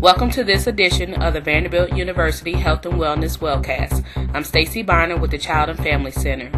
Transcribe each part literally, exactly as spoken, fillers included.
Welcome to this edition of the Vanderbilt University Health and Wellness Wellcast. I'm Stacy Bonner with the Child and Family Center.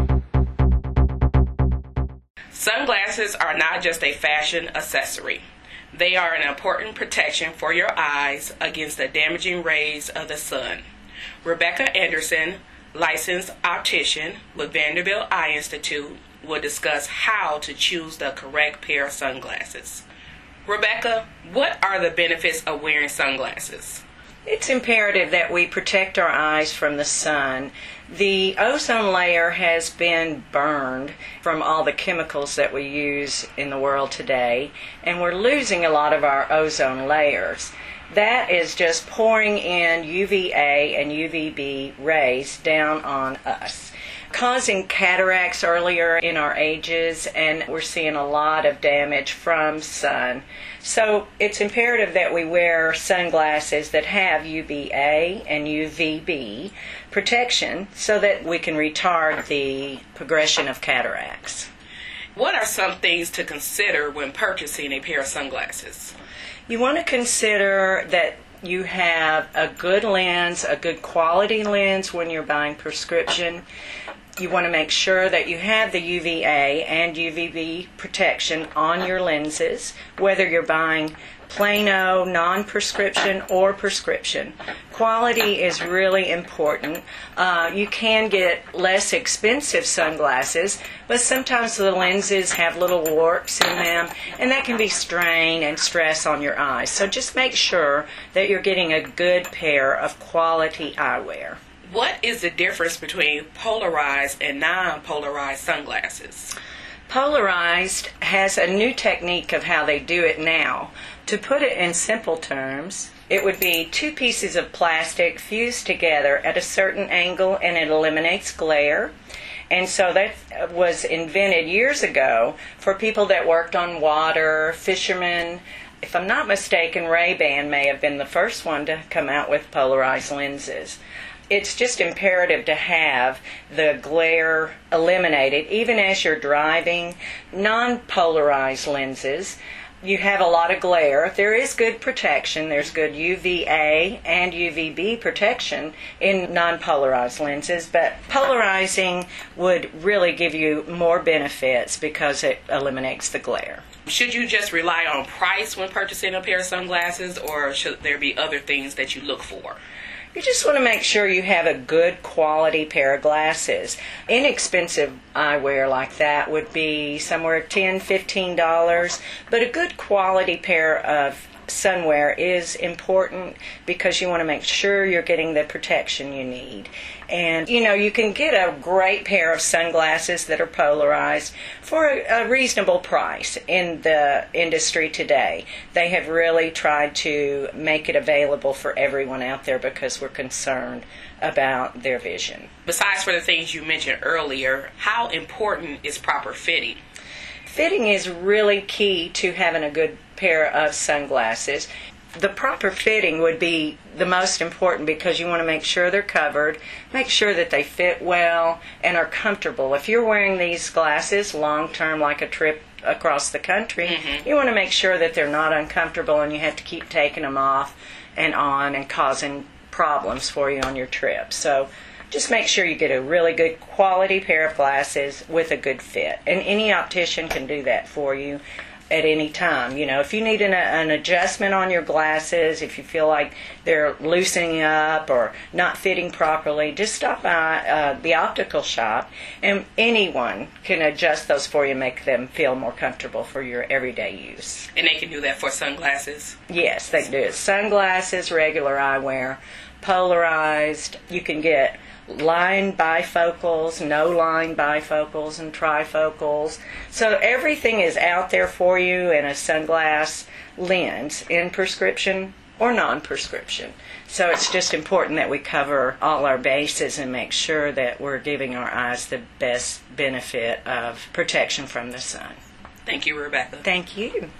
Sunglasses are not just a fashion accessory. They are an important protection for your eyes against the damaging rays of the sun. Rebecca Anderson, licensed optician with Vanderbilt Eye Institute, will discuss how to choose the correct pair of sunglasses. Rebecca, what are the benefits of wearing sunglasses? It's imperative that we protect our eyes from the sun. The ozone layer has been burned from all the chemicals that we use in the world today, and we're losing a lot of our ozone layers. That is just pouring in U V A and U V B rays down on us, causing cataracts earlier in our ages, and we're seeing a lot of damage from sun. So it's imperative that we wear sunglasses that have U V A and U V B protection so that we can retard the progression of cataracts. What are some things to consider when purchasing a pair of sunglasses? You want to consider that you have a good lens, a good quality lens when you're buying prescription. You want to make sure that you have the U V A and U V B protection on your lenses, whether you're buying Plano, non-prescription, or prescription. Quality is really important. Uh, you can get less expensive sunglasses, but sometimes the lenses have little warps in them, and that can be strain and stress on your eyes. So just make sure that you're getting a good pair of quality eyewear. What is the difference between polarized and non-polarized sunglasses? Polarized has a new technique of how they do it now. To put it in simple terms, it would be two pieces of plastic fused together at a certain angle, and it eliminates glare. And so that was invented years ago for people that worked on water, fishermen. If I'm not mistaken, Ray-Ban may have been the first one to come out with polarized lenses. It's just imperative to have the glare eliminated, even as you're driving. Non-polarized lenses, you have a lot of glare. There is good protection. There's good U V A and U V B protection in non-polarized lenses, but polarizing would really give you more benefits because it eliminates the glare. Should you just rely on price when purchasing a pair of sunglasses, or should there be other things that you look for? You just want to make sure you have a good quality pair of glasses. Inexpensive eyewear like that would be somewhere ten dollars, fifteen dollars, but a good quality pair of sunwear is important because you want to make sure you're getting the protection you need. And, you know, you can get a great pair of sunglasses that are polarized for a, a reasonable price in the industry today. They have really tried to make it available for everyone out there because we're concerned about their vision. Besides for the things you mentioned earlier, how important is proper fitting? Fitting is really key to having a good pair of sunglasses. The proper fitting would be the most important because you want to make sure they're covered, make sure that they fit well and are comfortable. If you're wearing these glasses long term, like a trip across the country, mm-hmm. you want to make sure that they're not uncomfortable and you have to keep taking them off and on and causing problems for you on your trip. So just make sure you get a really good quality pair of glasses with a good fit. And any optician can do that for you at any time. You know, if you need an, an adjustment on your glasses, if you feel like they're loosening up or not fitting properly, just stop by uh, the optical shop, and anyone can adjust those for you and make them feel more comfortable for your everyday use. And they can do that for sunglasses? Yes, they can do it. Sunglasses, regular eyewear, polarized. You can get line bifocals, no line bifocals, and trifocals. So everything is out there for you in a sunglass lens, in prescription or non-prescription. So it's just important that we cover all our bases and make sure that we're giving our eyes the best benefit of protection from the sun. Thank you, Rebecca. Thank you.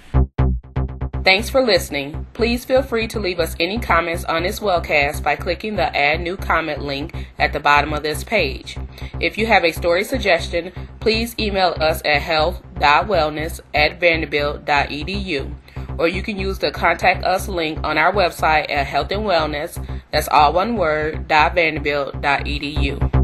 Thanks for listening. Please feel free to leave us any comments on this wellcast by clicking the Add New Comment link at the bottom of this page. If you have a story suggestion, please email us at health dot wellness at vanderbilt dot e d u. or you can use the Contact Us link on our website at Health and Wellness, that's all one word, dot vanderbilt dot e d u.